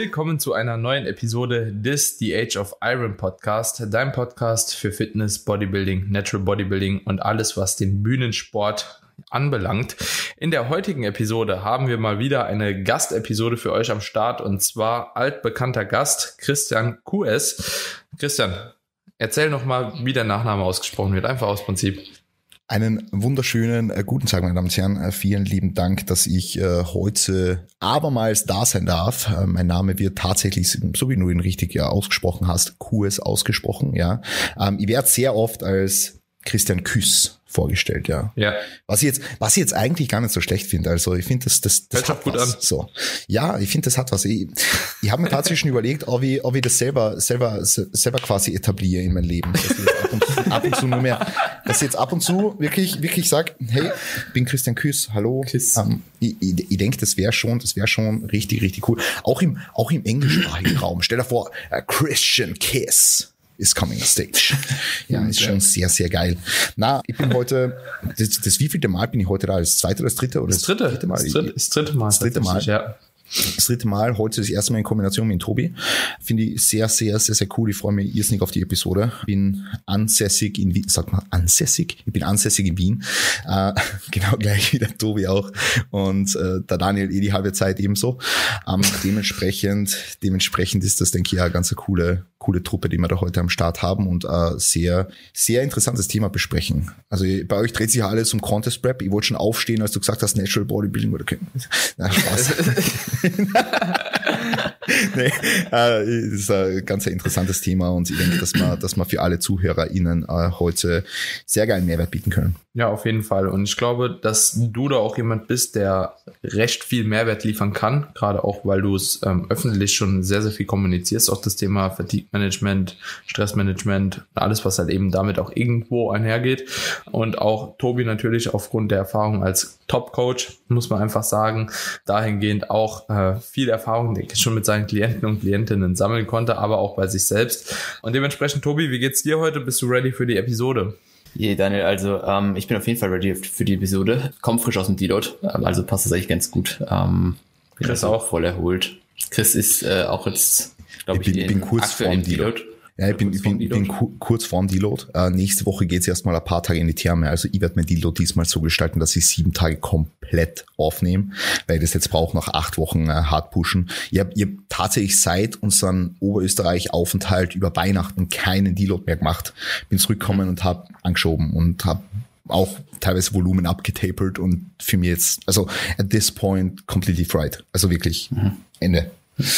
willkommen zu einer neuen Episode des The Age of Iron Podcast, dein Podcast für Fitness, Bodybuilding, Natural Bodybuilding und alles, was den Bühnensport anbelangt. In der heutigen Episode haben wir mal wieder eine Gastepisode für euch am Start und zwar altbekannter Gast Christian QS. Christian, erzähl noch mal, wie der Nachname ausgesprochen wird, einfach aus Prinzip. Einen wunderschönen guten Tag, meine Damen und Herren. Vielen lieben Dank, dass ich heute abermals da sein darf. Mein Name wird tatsächlich, so wie du ihn richtig ausgesprochen hast, QS ausgesprochen. Ja, ich werde sehr oft als Christian Küss vorgestellt, ja. Was ich jetzt eigentlich gar nicht so schlecht finde. Also ich finde, das hat gut was. An. So. Ja, ich finde, das hat was. Ich habe mir tatsächlich schon überlegt, ob ich das selber quasi etabliere in mein Leben. Dass ich jetzt ab und zu nur mehr, dass ich jetzt ab und zu wirklich sage, hey, ich bin Christian Küss, hallo. Ich denke, das wäre schon richtig cool. Auch im englischsprachigen Raum. Stell dir vor, Christian Kiss is coming on stage. Ja, ist schon sehr, sehr geil. Na, ich bin heute, das wievielte Mal bin ich heute da? Das zweite oder das dritte? Oder das dritte Mal. Das dritte Mal. Ja. Das dritte Mal, heute das erste Mal in Kombination mit Tobi. Finde ich sehr, sehr, sehr, sehr cool. Ich freue mich irrsinnig auf die Episode. Bin ansässig in Wien. Sagt man ansässig? Ich bin ansässig in Wien. Genau gleich wie der Tobi auch. Und der Daniel die halbe Zeit ebenso. Dementsprechend ist das, denke ich, eine ganz coole Truppe, die wir da heute am Start haben und sehr, sehr interessantes Thema besprechen. Also bei euch dreht sich ja alles um Contest Prep. Ich wollte schon aufstehen, als du gesagt hast, Natural Bodybuilding oder na, Spaß. Nee, das ist ein ganz interessantes Thema und ich denke, dass wir für alle ZuhörerInnen heute sehr geilen Mehrwert bieten können. Ja, auf jeden Fall. Und ich glaube, dass du da auch jemand bist, der recht viel Mehrwert liefern kann, gerade auch, weil du es öffentlich schon sehr, sehr viel kommunizierst, auch das Thema Fatigue-Management, Stressmanagement, alles, was halt eben damit auch irgendwo einhergeht. Und auch Tobi natürlich aufgrund der Erfahrung als Top-Coach, muss man einfach sagen, dahingehend auch viel Erfahrung, denke ich, schon mit seinen Klienten und Klientinnen sammeln konnte, aber auch bei sich selbst. Und dementsprechend, Tobi, wie geht's dir heute? Bist du ready für die Episode? Yeah, Daniel, also ich bin auf jeden Fall ready für die Episode. Komm frisch aus dem Deload, also passt das eigentlich ganz gut. Chris auch voll erholt. Chris ist auch jetzt, glaube ich bin kurz vorm Deload. Ja, ich bin kurz vorm Deload. Nächste Woche geht's erstmal ein paar Tage in die Therme. Also ich werde mein Deload diesmal so gestalten, dass ich 7 Tage komplett aufnehme, weil ich das jetzt brauche, nach 8 Wochen hart pushen. Ich hab tatsächlich seit unserem Oberösterreich-Aufenthalt über Weihnachten keinen Deload mehr gemacht. Bin zurückgekommen und habe angeschoben und habe auch teilweise Volumen abgetapert und für mich jetzt, also at this point completely fried. Also wirklich Ende.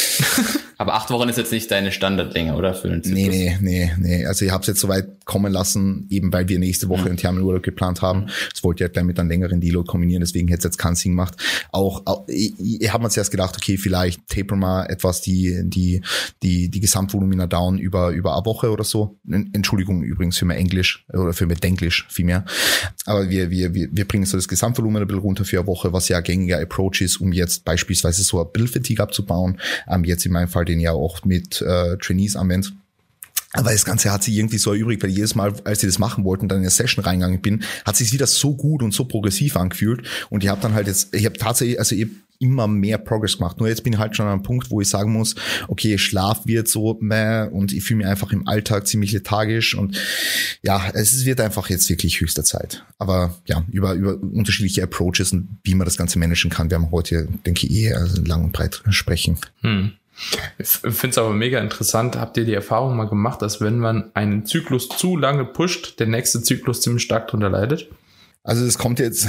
Aber 8 Wochen ist jetzt nicht deine Standardlänge, oder? Für den Zyklus? Nee. Also ich habe es jetzt soweit kommen lassen, eben weil wir nächste Woche einen Thermenurlaub geplant haben. Das wollte ich halt gleich mit einem längeren Deload kombinieren, deswegen hätte es jetzt keinen Sinn gemacht. Ich habe mir zuerst gedacht, okay, vielleicht taper mal etwas die Gesamtvolumina down über eine Woche oder so. Entschuldigung übrigens für mein Englisch oder für mein Denglisch vielmehr. Aber wir bringen so das Gesamtvolumen ein bisschen runter für eine Woche, was ja ein gängiger Approach ist, um jetzt beispielsweise so ein Build-Fatigue abzubauen. Jetzt in meinem Fall den ja auch mit Trainees anwendet. Aber das Ganze hat sich irgendwie so erübrigt, weil jedes Mal, als ich das machen wollte und dann in eine Session reingegangen bin, hat sich wieder so gut und so progressiv angefühlt. Und ich habe dann halt ich habe tatsächlich, also ich immer mehr Progress gemacht. Nur jetzt bin ich halt schon an einem Punkt, wo ich sagen muss, okay, Schlaf wird so und ich fühle mich einfach im Alltag ziemlich lethargisch und ja, es wird einfach jetzt wirklich höchster Zeit. Aber ja, über unterschiedliche Approaches und wie man das Ganze managen kann, werden wir heute, denke ich, lang und breit sprechen. Ich finde es aber mega interessant. Habt ihr die Erfahrung mal gemacht, dass wenn man einen Zyklus zu lange pusht, der nächste Zyklus ziemlich stark drunter leidet? Also ich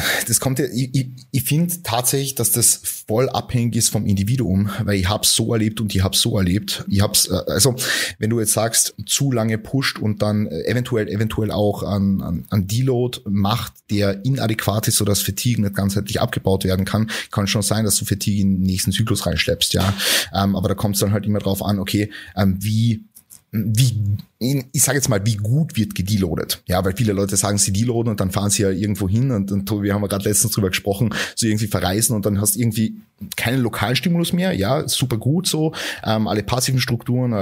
finde tatsächlich, dass das voll abhängig ist vom Individuum, weil ich habe so erlebt und ich habe so erlebt. Also wenn du jetzt sagst, zu lange pusht und dann eventuell auch an Deload macht, der inadäquat ist, sodass Fatigue nicht ganzheitlich abgebaut werden kann schon sein, dass du Fatigue in den nächsten Zyklus reinschleppst, ja. Aber da kommt es dann halt immer drauf an, okay, wie ich sage jetzt mal, wie gut wird gedeloadet? Ja, weil viele Leute sagen, sie deloaden und dann fahren sie ja irgendwo hin und wir haben ja gerade letztens drüber gesprochen, so irgendwie verreisen und dann hast irgendwie keinen Lokalstimulus mehr. Ja, super gut so. Alle passiven Strukturen,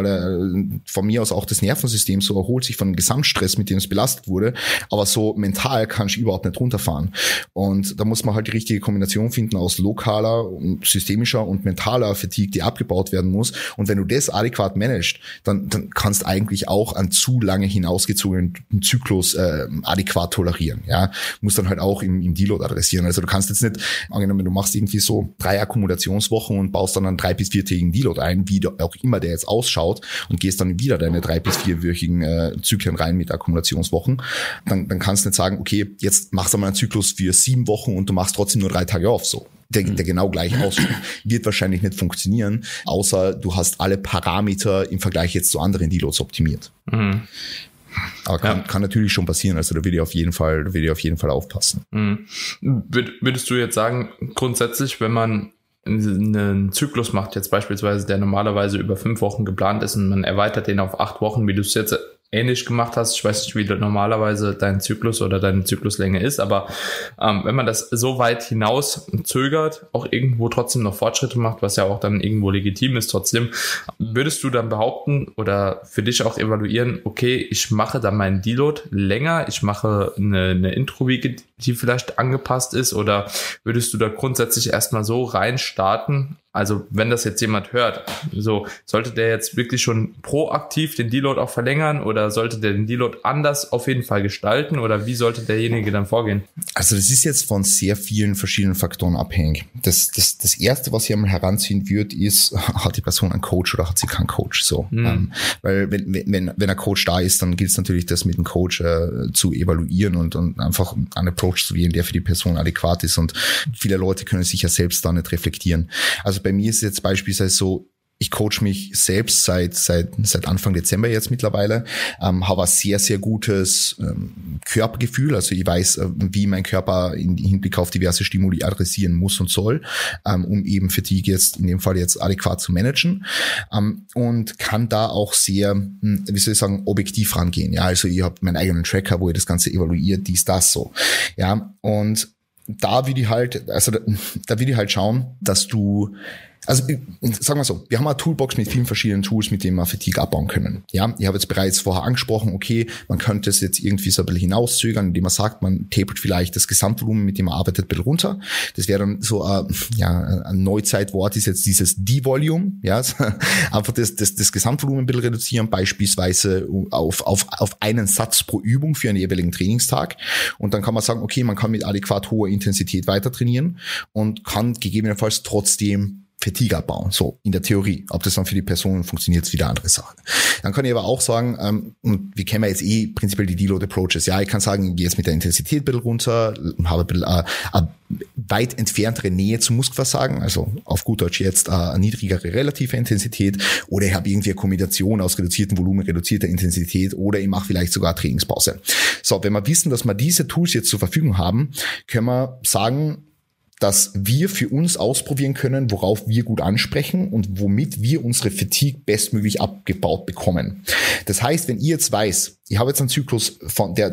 von mir aus auch das Nervensystem so erholt sich von dem Gesamtstress, mit dem es belastet wurde. Aber so mental kannst du überhaupt nicht runterfahren. Und da muss man halt die richtige Kombination finden aus lokaler, systemischer und mentaler Fatigue, die abgebaut werden muss. Und wenn du das adäquat managst, dann kannst eigentlich auch einen zu lange hinausgezogenen Zyklus adäquat tolerieren. Ja, muss dann halt auch im Deload adressieren. Also du kannst jetzt nicht, angenommen, du machst irgendwie so 3 Akkumulationswochen und baust dann einen 3- bis 4-tägigen Deload ein, wie auch immer der jetzt ausschaut, und gehst dann wieder deine 3- bis 4-wöchigen Zyklen rein mit Akkumulationswochen, dann kannst du nicht sagen, okay, jetzt machst du mal einen Zyklus für 7 Wochen und du machst trotzdem nur 3 Tage auf, so. Der genau gleich ausschaut, wird wahrscheinlich nicht funktionieren, außer du hast alle Parameter im Vergleich jetzt zu anderen Deloads optimiert. Mhm. Aber kann natürlich schon passieren, also da will ich auf jeden Fall aufpassen. Mhm. Würdest du jetzt sagen, grundsätzlich, wenn man einen Zyklus macht, jetzt beispielsweise, der normalerweise über 5 Wochen geplant ist und man erweitert den auf 8 Wochen, wie du es jetzt ähnlich gemacht hast, ich weiß nicht, wie normalerweise dein Zyklus oder deine Zykluslänge ist, aber wenn man das so weit hinaus zögert, auch irgendwo trotzdem noch Fortschritte macht, was ja auch dann irgendwo legitim ist trotzdem, würdest du dann behaupten oder für dich auch evaluieren, okay, ich mache dann meinen Deload länger, ich mache eine Intro-Wiege, die vielleicht angepasst ist, oder würdest du da grundsätzlich erstmal so rein starten? Also wenn das jetzt jemand hört, so sollte der jetzt wirklich schon proaktiv den Deload auch verlängern oder sollte der den Deload anders auf jeden Fall gestalten oder wie sollte derjenige dann vorgehen? Also das ist jetzt von sehr vielen verschiedenen Faktoren abhängig. Das Erste, was ich einmal heranziehen würde, ist, hat die Person einen Coach oder hat sie keinen Coach? So, weil wenn ein Coach da ist, dann gilt es natürlich, das mit dem Coach zu evaluieren und einfach einen Approach zu wählen, der für die Person adäquat ist, und viele Leute können sich ja selbst da nicht reflektieren. Also bei mir ist es jetzt beispielsweise so, ich coach mich selbst seit Anfang Dezember jetzt mittlerweile, habe ein sehr, sehr gutes Körpergefühl. Also ich weiß, wie mein Körper im Hinblick auf diverse Stimuli adressieren muss und soll, um eben Fatigue jetzt in dem Fall jetzt adäquat zu managen, und kann da auch sehr, wie soll ich sagen, objektiv rangehen. Ja, also ich habe meinen eigenen Tracker, wo ich das Ganze evaluiert, das so. Ja, und da will ich halt schauen, dass du, also sagen wir so, wir haben eine Toolbox mit vielen verschiedenen Tools, mit denen wir Fatigue abbauen können. Ja, ich habe jetzt bereits vorher angesprochen, okay, man könnte es jetzt irgendwie so ein bisschen hinauszögern, indem man sagt, man tapert vielleicht das Gesamtvolumen, mit dem man arbeitet, ein bisschen runter. Das wäre dann so ein Neuzeitwort, ist jetzt dieses Devolume, ja, einfach das Gesamtvolumen ein bisschen reduzieren, beispielsweise auf einen Satz pro Übung für einen jeweiligen Trainingstag. Und dann kann man sagen, okay, man kann mit adäquat hoher Intensität weiter trainieren und kann gegebenenfalls trotzdem Fatigue abbauen, so in der Theorie. Ob das dann für die Person funktioniert, ist wieder eine andere Sache. Dann kann ich aber auch sagen, und wir kennen ja jetzt prinzipiell die Deload-Approaches. Ja, ich kann sagen, ich gehe jetzt mit der Intensität ein bisschen runter, habe ein bisschen eine weit entferntere Nähe zum Muskelversagen, also auf gut Deutsch jetzt eine niedrigere relative Intensität, oder ich habe irgendwie eine Kombination aus reduziertem Volumen, reduzierter Intensität, oder ich mache vielleicht sogar Trainingspause. So, wenn wir wissen, dass wir diese Tools jetzt zur Verfügung haben, können wir sagen, dass wir für uns ausprobieren können, worauf wir gut ansprechen und womit wir unsere Fatigue bestmöglich abgebaut bekommen. Das heißt, wenn ihr jetzt weiß, ich habe jetzt einen Zyklus von der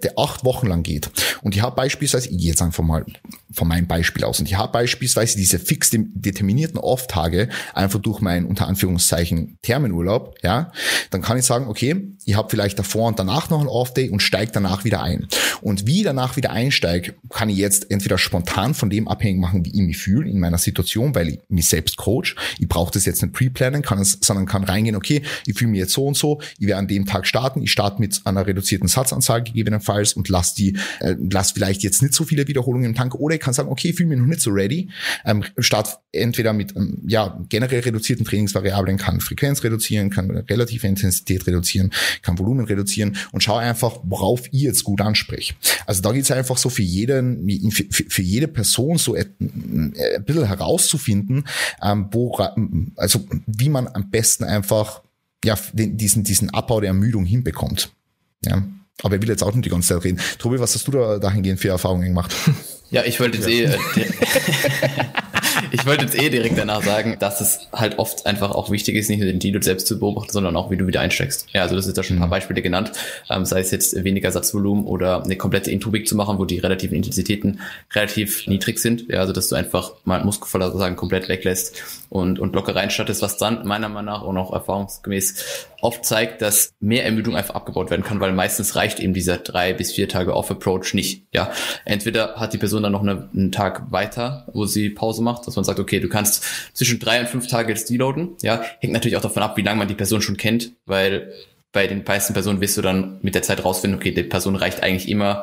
8 Wochen lang geht, und ich habe beispielsweise, ich gehe jetzt einfach mal von meinem Beispiel aus, und ich habe beispielsweise diese fix determinierten Off-Tage einfach durch meinen, unter Anführungszeichen, Thermenurlaub, ja, dann kann ich sagen, okay, ich habe vielleicht davor und danach noch einen Off-Day und steige danach wieder ein. Und wie ich danach wieder einsteige, kann ich jetzt entweder spontan von dem abhängig machen, wie ich mich fühle in meiner Situation, weil ich mich selbst coach. Ich brauche das jetzt nicht pre-planen, sondern kann reingehen, okay, ich fühle mich jetzt so und so, ich werde an dem Tag starten, ich starte mit einer reduzierten Satzanzahl gegebenenfalls und lass vielleicht jetzt nicht so viele Wiederholungen im Tank, oder ich kann sagen, okay, ich fühle mich noch nicht so ready, start entweder mit generell reduzierten Trainingsvariablen, kann Frequenz reduzieren, kann relative Intensität reduzieren, kann Volumen reduzieren und schau einfach, worauf ihr jetzt gut anspricht. Also da geht es einfach so für jede Person so ein bisschen herauszufinden, wie man am besten einfach diesen Abbau der Ermüdung hinbekommt. Ja. Aber ich will jetzt auch nicht die ganze Zeit reden. Tobi, was hast du da dahingehend für Erfahrungen gemacht? Ja, ich wollte jetzt Ich wollte jetzt direkt danach sagen, dass es halt oft einfach auch wichtig ist, nicht nur den Deload selbst zu beobachten, sondern auch, wie du wieder einsteigst. Ja, also das ist da schon ein paar Beispiele genannt, sei es jetzt weniger Satzvolumen oder eine komplette Intro-Week zu machen, wo die relativen Intensitäten relativ niedrig sind. Ja, also dass du einfach mal Muskelverlauf sagen komplett weglässt und locker reinstattest, was dann meiner Meinung nach und auch erfahrungsgemäß oft zeigt, dass mehr Ermüdung einfach abgebaut werden kann, weil meistens reicht eben dieser 3 bis 4 Tage Off-Approach nicht. Ja, entweder hat die Person dann noch einen Tag weiter, wo sie Pause macht, dass man sagt, okay, du kannst zwischen 3 und 5 Tage jetzt deloaden. Ja, hängt natürlich auch davon ab, wie lange man die Person schon kennt, weil bei den meisten Personen wirst du dann mit der Zeit rausfinden, okay, die Person reicht eigentlich immer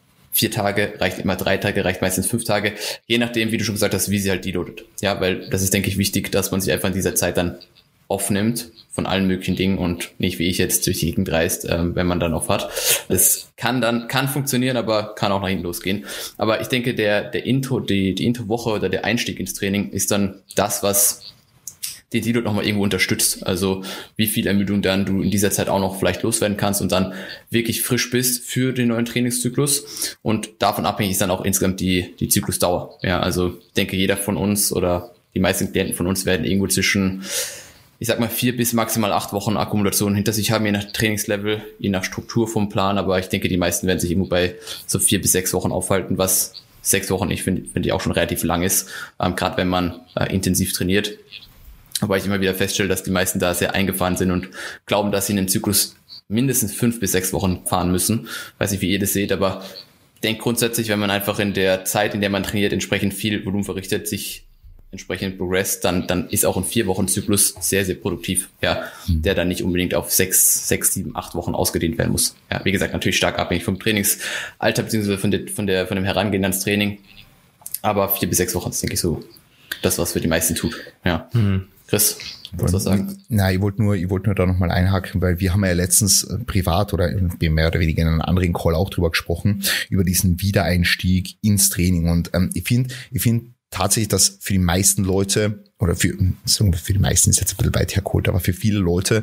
4 Tage, reicht immer 3 Tage, reicht meistens 5 Tage, je nachdem, wie du schon gesagt hast, wie sie halt deloadet. Ja, weil das ist, denke ich, wichtig, dass man sich einfach in dieser Zeit dann aufnimmt von allen möglichen Dingen und nicht wie ich jetzt durch die Gegend reist, wenn man dann off hat. Das kann funktionieren, aber kann auch nach hinten losgehen. Aber ich denke, die Intro-Woche oder der Einstieg ins Training ist dann das, was den Deload nochmal irgendwo unterstützt. Also wie viel Ermüdung dann du in dieser Zeit auch noch vielleicht loswerden kannst und dann wirklich frisch bist für den neuen Trainingszyklus. Und davon abhängig ist dann auch insgesamt die Zyklusdauer. Ja, also ich denke, jeder von uns oder die meisten Klienten von uns werden irgendwo zwischen, ich sag mal, 4 bis maximal 8 Wochen Akkumulation hinter sich haben, je nach Trainingslevel, je nach Struktur vom Plan. Aber ich denke, die meisten werden sich irgendwo bei so 4 bis 6 Wochen aufhalten, was 6 Wochen, ich finde ich auch schon relativ lang ist, gerade wenn man intensiv trainiert. Aber ich immer wieder feststelle, dass die meisten da sehr eingefahren sind und glauben, dass sie in den Zyklus mindestens 5 bis 6 Wochen fahren müssen. Weiß nicht, wie ihr das seht, aber ich denke grundsätzlich, wenn man einfach in der Zeit, in der man trainiert, entsprechend viel Volumen verrichtet, sich entsprechend progresst, dann ist auch ein 4-Wochen-Zyklus sehr, sehr produktiv, ja, der dann nicht unbedingt auf 6, 7, 8 Wochen ausgedehnt werden muss. Ja, wie gesagt, natürlich stark abhängig vom Trainingsalter, beziehungsweise von dem Herangehen ans Training. Aber 4 bis 6 Wochen ist, denke ich, so das, was für die meisten tut. Ja. Chris, willst du was sagen? Nein, ich wollte nur da nochmal einhaken, weil wir haben ja letztens privat oder mehr oder weniger in einem anderen Call auch drüber gesprochen, über diesen Wiedereinstieg ins Training. Und ich finde tatsächlich, dass für die meisten Leute, oder für die meisten ist jetzt ein bisschen weit hergeholt, aber für viele Leute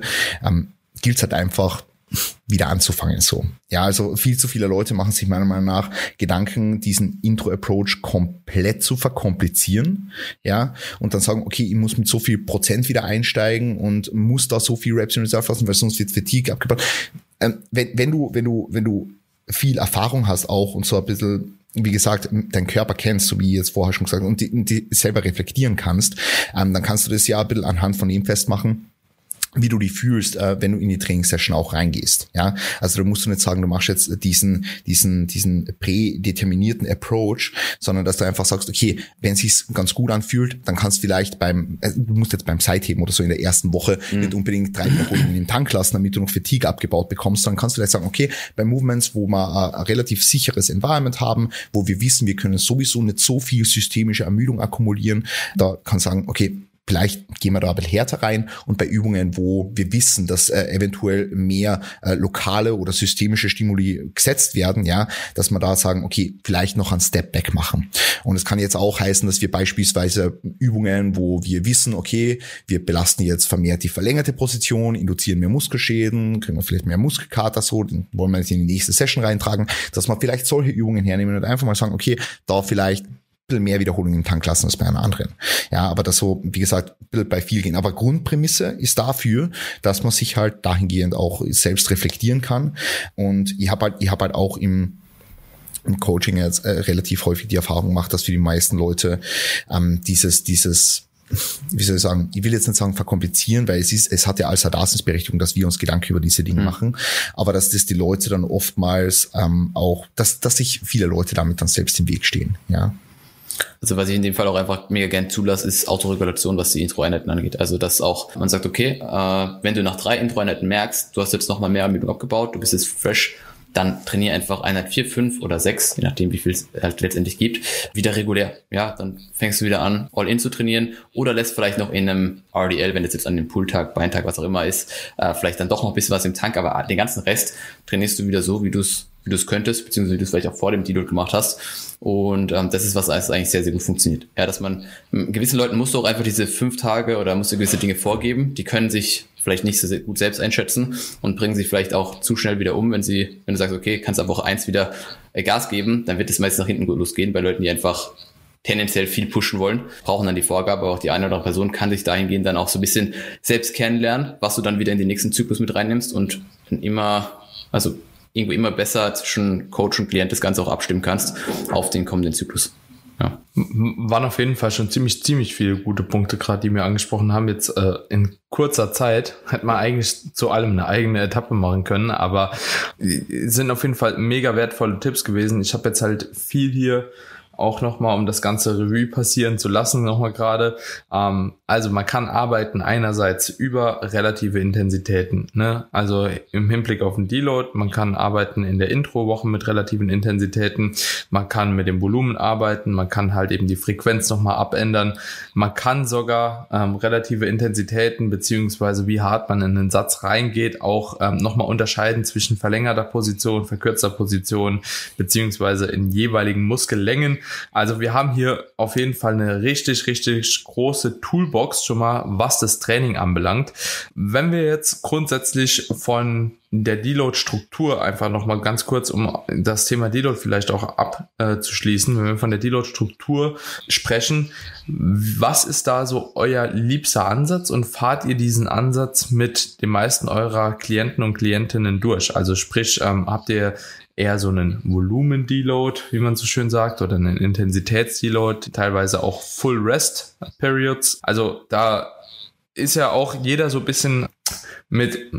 gilt es halt einfach, wieder anzufangen, so. Ja, also viel zu viele Leute machen sich meiner Meinung nach Gedanken, diesen Intro-Approach komplett zu verkomplizieren, ja, und dann sagen, okay, ich muss mit so viel Prozent wieder einsteigen und muss da so viel Reps in Reserve lassen, weil sonst wird Fatigue abgebaut. Wenn du viel Erfahrung hast auch und so ein bisschen, wie gesagt, deinen Körper kennst, so wie ich jetzt vorher schon gesagt habe, und die selber reflektieren kannst, dann kannst du das ja ein bisschen anhand von dem festmachen, wie du dich fühlst, wenn du in die Trainingssession auch reingehst. Ja, also da musst du nicht sagen, du machst jetzt diesen prädeterminierten Approach, sondern dass du einfach sagst, okay, wenn es sich ganz gut anfühlt, dann kannst du vielleicht du musst jetzt beim Seitheben oder so in der ersten Woche nicht unbedingt 3 Wiederholungen in den Tank lassen, damit du noch Fatigue abgebaut bekommst, dann kannst du vielleicht sagen, okay, bei Movements, wo wir ein relativ sicheres Environment haben, wo wir wissen, wir können sowieso nicht so viel systemische Ermüdung akkumulieren, da kannst du sagen, okay, vielleicht gehen wir da ein bisschen härter rein, und bei Übungen, wo wir wissen, dass eventuell mehr lokale oder systemische Stimuli gesetzt werden, ja, dass wir da sagen, okay, vielleicht noch einen Step Back machen. Und es kann jetzt auch heißen, dass wir beispielsweise Übungen, wo wir wissen, okay, wir belasten jetzt vermehrt die verlängerte Position, induzieren mehr Muskelschäden, kriegen wir vielleicht mehr Muskelkater, so, den wollen wir jetzt in die nächste Session reintragen, dass wir vielleicht solche Übungen hernehmen und einfach mal sagen, okay, da vielleicht mehr Wiederholungen im Tank lassen als bei einer anderen. Ja, aber das so, wie gesagt, bei viel gehen. Aber Grundprämisse ist dafür, dass man sich halt dahingehend auch selbst reflektieren kann. Und ich habe halt auch im Coaching jetzt relativ häufig die Erfahrung gemacht, dass für die meisten Leute dieses wie soll ich sagen, ich will jetzt nicht sagen verkomplizieren, weil es hat ja als Daseinsberechtigung, dass wir uns Gedanken über diese Dinge machen, aber dass das die Leute dann oftmals auch, dass sich viele Leute damit dann selbst im Weg stehen, ja. Also was ich in dem Fall auch einfach mega gern zulasse, ist Autoregulation, was die Intro-Einheiten angeht. Also dass auch man sagt, okay, wenn du nach 3 Intro-Einheiten merkst, du hast jetzt nochmal mehr Ermüdung abgebaut, du bist jetzt fresh, dann trainiere einfach Einheit 4, 5 oder 6, je nachdem wie viel es halt letztendlich gibt, wieder regulär. Ja, dann fängst du wieder an, All-In zu trainieren oder lässt vielleicht noch in einem RDL, wenn es jetzt an dem Pulltag, Beintag, was auch immer ist, vielleicht dann doch noch ein bisschen was im Tank, aber den ganzen Rest trainierst du wieder so, wie du es könntest, beziehungsweise wie du es vielleicht auch vor dem Deload gemacht hast. Und das ist, was eigentlich sehr, sehr gut funktioniert. Ja, dass man gewissen Leuten musst du auch einfach diese 5 Tage oder musst du gewisse Dinge vorgeben, die können sich vielleicht nicht so sehr gut selbst einschätzen und bringen sich vielleicht auch zu schnell wieder um, wenn du sagst, okay, kannst ab Woche 1 wieder Gas geben, dann wird es meistens nach hinten gut losgehen bei Leuten, die einfach tendenziell viel pushen wollen, brauchen dann die Vorgabe, aber auch die eine oder andere Person kann sich dahingehend dann auch so ein bisschen selbst kennenlernen, was du dann wieder in den nächsten Zyklus mit reinnimmst und irgendwo immer besser zwischen Coach und Klient das Ganze auch abstimmen kannst auf den kommenden Zyklus. Ja. Waren auf jeden Fall schon ziemlich viele gute Punkte gerade, die wir angesprochen haben. Jetzt in kurzer Zeit hätte man eigentlich zu allem eine eigene Etappe machen können, aber sind auf jeden Fall mega wertvolle Tipps gewesen. Ich habe jetzt halt viel hier auch nochmal, um das ganze Revue passieren zu lassen, nochmal gerade. Also man kann arbeiten einerseits über relative Intensitäten, ne? Also im Hinblick auf den Deload, man kann arbeiten in der Introwoche mit relativen Intensitäten, man kann mit dem Volumen arbeiten, man kann halt eben die Frequenz nochmal abändern, man kann sogar relative Intensitäten beziehungsweise wie hart man in den Satz reingeht, auch nochmal unterscheiden zwischen verlängerter Position, verkürzter Position beziehungsweise in jeweiligen Muskellängen. Also wir haben hier auf jeden Fall eine richtig große Toolbox schon mal, was das Training anbelangt. Wenn wir jetzt grundsätzlich von der Deload-Struktur einfach nochmal ganz kurz, um das Thema Deload vielleicht auch abzuschließen, wenn wir von der Deload-Struktur sprechen, was ist da so euer liebster Ansatz und fahrt ihr diesen Ansatz mit den meisten eurer Klienten und Klientinnen durch? Also sprich, habt ihr eher so einen Volumen-Deload, wie man so schön sagt, oder einen Intensitäts-Deload, teilweise auch Full-Rest-Periods. Also da ist ja auch jeder so ein bisschen mit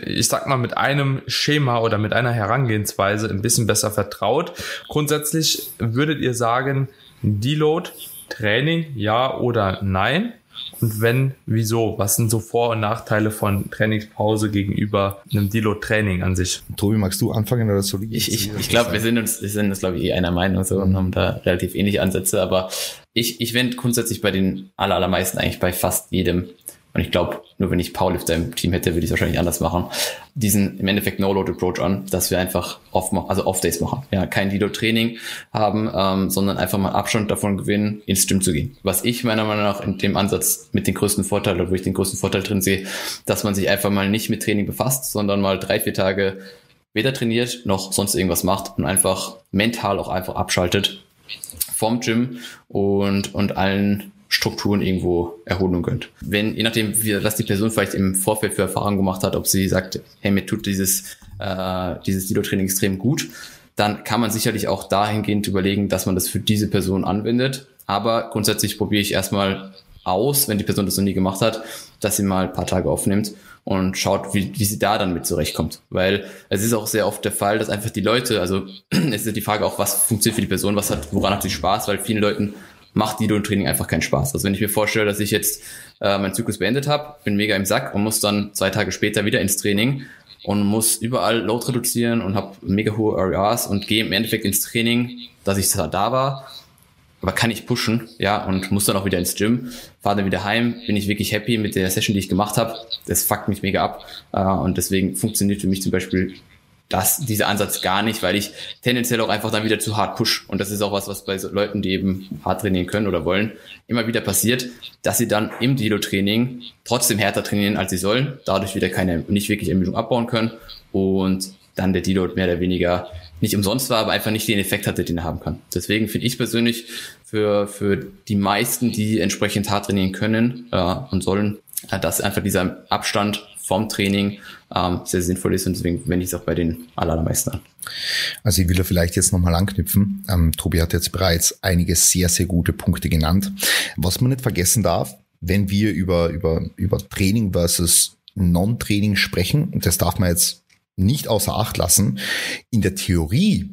einem Schema oder mit einer Herangehensweise ein bisschen besser vertraut. Grundsätzlich würdet ihr sagen, Deload, Training, ja oder nein? Und wenn, wieso? Was sind so Vor- und Nachteile von Trainingspause gegenüber einem Deload-Training an sich? Tobi, magst du anfangen oder soll ich? Ich glaube, wir sind uns glaube ich einer Meinung so und haben da relativ ähnliche Ansätze, aber ich wende grundsätzlich bei den allermeisten eigentlich bei fast jedem. Und ich glaube, nur wenn ich Powerlifter im Team hätte, würde ich es wahrscheinlich anders machen. Diesen im Endeffekt No-Load-Approach an, dass wir einfach Off-Days machen. Ja, kein Deload-Training haben, sondern einfach mal Abstand davon gewinnen, ins Gym zu gehen. Was ich meiner Meinung nach in dem Ansatz mit den größten Vorteil, oder wo ich den größten Vorteil drin sehe, dass man sich einfach mal nicht mit Training befasst, sondern mal 3-4 Tage weder trainiert, noch sonst irgendwas macht und einfach mental auch einfach abschaltet vom Gym und allen Strukturen irgendwo Erholung gönnt. Wenn, je nachdem, was die Person vielleicht im Vorfeld für Erfahrungen gemacht hat, ob sie sagt, hey, mir tut dieses Deload-Training extrem gut, dann kann man sicherlich auch dahingehend überlegen, dass man das für diese Person anwendet. Aber grundsätzlich probiere ich erstmal aus, wenn die Person das noch nie gemacht hat, dass sie mal ein paar Tage aufnimmt und schaut, wie sie da dann mit zurechtkommt. Weil es ist auch sehr oft der Fall, dass einfach die Leute, also es ist die Frage auch, was funktioniert für die Person, woran hat sie Spaß, weil vielen Leuten macht Deload-Training einfach keinen Spaß. Also wenn ich mir vorstelle, dass ich jetzt meinen Zyklus beendet habe, bin mega im Sack und muss dann 2 Tage später wieder ins Training und muss überall Load reduzieren und habe mega hohe RERs und gehe im Endeffekt ins Training, dass ich da war, aber kann ich pushen, ja, und muss dann auch wieder ins Gym, fahre dann wieder heim, bin ich wirklich happy mit der Session, die ich gemacht habe. Das fuckt mich mega ab und deswegen funktioniert für mich zum Beispiel dieser Ansatz gar nicht, weil ich tendenziell auch einfach dann wieder zu hart push. Und das ist auch was bei so Leuten, die eben hart trainieren können oder wollen, immer wieder passiert, dass sie dann im Deload-Training trotzdem härter trainieren, als sie sollen, dadurch wieder nicht wirklich Ermüdung abbauen können und dann der Deload mehr oder weniger nicht umsonst war, aber einfach nicht den Effekt hatte, den er haben kann. Deswegen finde ich persönlich für die meisten, die entsprechend hart trainieren können und sollen, dass einfach dieser Abstand vom Training sehr sinnvoll ist und deswegen wende ich es auch bei den allermeisten an. Also ich will da vielleicht jetzt nochmal anknüpfen. Tobi hat jetzt bereits einige sehr, sehr gute Punkte genannt. Was man nicht vergessen darf, wenn wir über Training versus Non-Training sprechen, und das darf man jetzt nicht außer Acht lassen, in der Theorie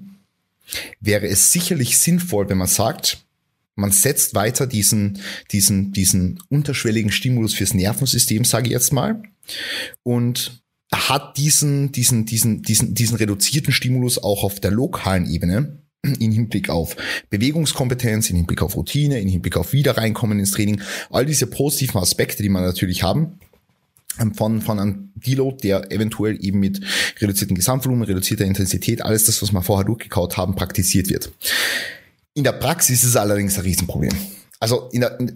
wäre es sicherlich sinnvoll, wenn man sagt, man setzt weiter diesen unterschwelligen Stimulus fürs Nervensystem, sage ich jetzt mal, und hat diesen reduzierten Stimulus auch auf der lokalen Ebene in Hinblick auf Bewegungskompetenz, in Hinblick auf Routine, in Hinblick auf Wiederreinkommen ins Training, all diese positiven Aspekte, die man natürlich haben, von einem Deload, der eventuell eben mit reduziertem Gesamtvolumen, reduzierter Intensität, alles das, was wir vorher durchgekaut haben, praktiziert wird. In der Praxis ist es allerdings ein Riesenproblem. Also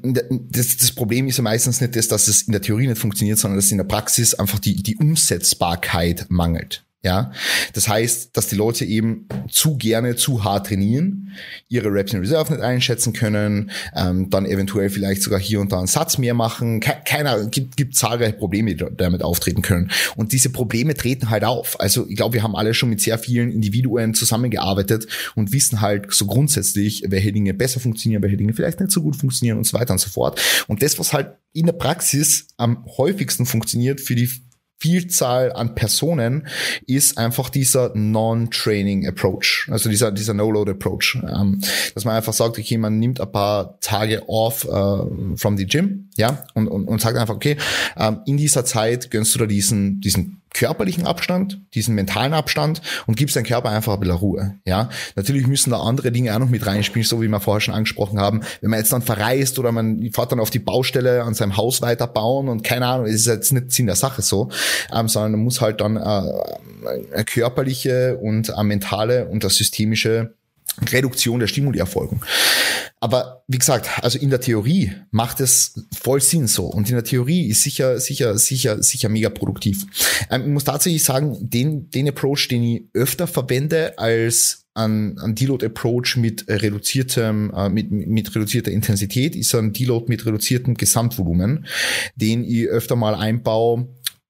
das Problem ist ja meistens nicht das, dass es in der Theorie nicht funktioniert, sondern dass in der Praxis einfach die Umsetzbarkeit mangelt. Ja, das heißt, dass die Leute eben zu gerne, zu hart trainieren, ihre Reps in Reserve nicht einschätzen können, dann eventuell vielleicht sogar hier und da einen Satz mehr machen. Gibt zahlreiche Probleme, die damit auftreten können. Und diese Probleme treten halt auf. Also ich glaube, wir haben alle schon mit sehr vielen Individuen zusammengearbeitet und wissen halt so grundsätzlich, welche Dinge besser funktionieren, welche Dinge vielleicht nicht so gut funktionieren und so weiter und so fort. Und das, was halt in der Praxis am häufigsten funktioniert für die Vielzahl an Personen, ist einfach dieser Non-Training Approach, also dieser No-Load Approach, dass man einfach sagt, okay, man nimmt ein paar Tage off from the gym, ja, und sagt einfach, okay, in dieser Zeit gönnst du da diesen körperlichen Abstand, diesen mentalen Abstand und gibst deinem Körper einfach ein bisschen Ruhe, ja. Natürlich müssen da andere Dinge auch noch mit reinspielen, so wie wir vorher schon angesprochen haben. Wenn man jetzt dann verreist oder man fährt dann auf die Baustelle an seinem Haus weiterbauen und keine Ahnung, das ist jetzt nicht Sinn der Sache so, sondern man muss halt dann eine körperliche und eine mentale und eine systemische Reduktion der Stimuli erfolgen. Aber wie gesagt, also in der Theorie macht es voll Sinn so. Und in der Theorie ist sicher mega produktiv. Ich muss tatsächlich sagen, den Approach, den ich öfter verwende als ein Deload-Approach mit reduzierter Intensität, ist ein Deload mit reduziertem Gesamtvolumen, den ich öfter mal einbaue,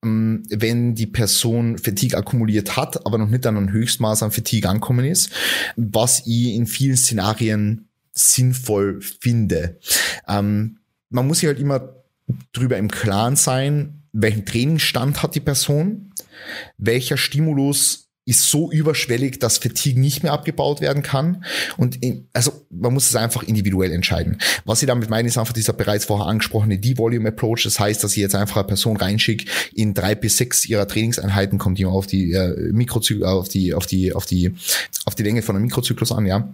wenn die Person Fatigue akkumuliert hat, aber noch nicht an einem Höchstmaß an Fatigue angekommen ist, was ich in vielen Szenarien sinnvoll finde. Man muss sich halt immer drüber im Klaren sein, welchen Trainingsstand hat die Person, welcher Stimulus ist so überschwellig, dass Fatigue nicht mehr abgebaut werden kann. Und also man muss es einfach individuell entscheiden. Was ich damit meine, ist einfach dieser bereits vorher angesprochene D-Volume-Approach. Das heißt, dass ich jetzt einfach eine Person reinschicke, in 3 bis 6 ihrer Trainingseinheiten, kommt immer auf die auf die Länge von einem Mikrozyklus an, ja.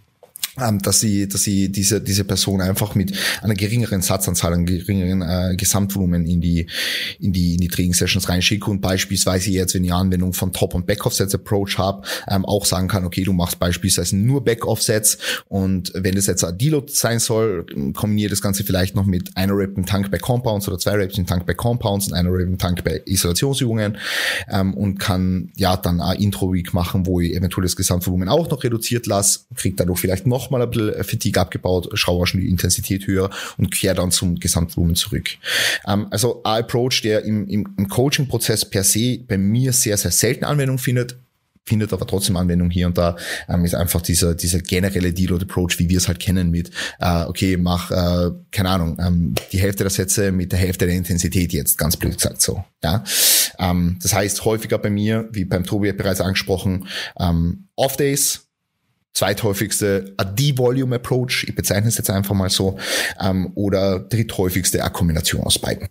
Dass sie diese Person einfach mit einer geringeren Satzanzahl, einem geringeren Gesamtvolumen in die Trainingssessions reinschicke und beispielsweise jetzt, wenn ich Anwendung von Top- und Back-Off-Sets-Approach habe, auch sagen kann, okay, du machst beispielsweise nur Back-Off-Sets und wenn das jetzt ein Deload sein soll, kombiniere das Ganze vielleicht noch mit einer Rep im Tank bei Compounds oder 2 Reps im Tank bei Compounds und einer Rep im Tank bei Isolationsübungen und kann ja dann ein Intro-Week machen, wo ich eventuell das Gesamtvolumen auch noch reduziert lasse, kriege dadurch vielleicht noch mal ein bisschen Fatigue abgebaut, schraube schon die Intensität höher und kehre dann zum Gesamtvolumen zurück. Also ein Approach, der im Coaching-Prozess per se bei mir sehr, sehr selten Anwendung findet aber trotzdem Anwendung hier und da, ist einfach dieser generelle Deload-Approach, wie wir es halt kennen mit, okay, mach, keine Ahnung, die Hälfte der Sätze mit der Hälfte der Intensität jetzt, ganz blöd gesagt so, ja. Das heißt, häufiger bei mir, wie beim Tobi bereits angesprochen, Off-Days, zweithäufigste a D-Volume-Approach, ich bezeichne es jetzt einfach mal so, oder dritthäufigste eine Kombination aus beiden.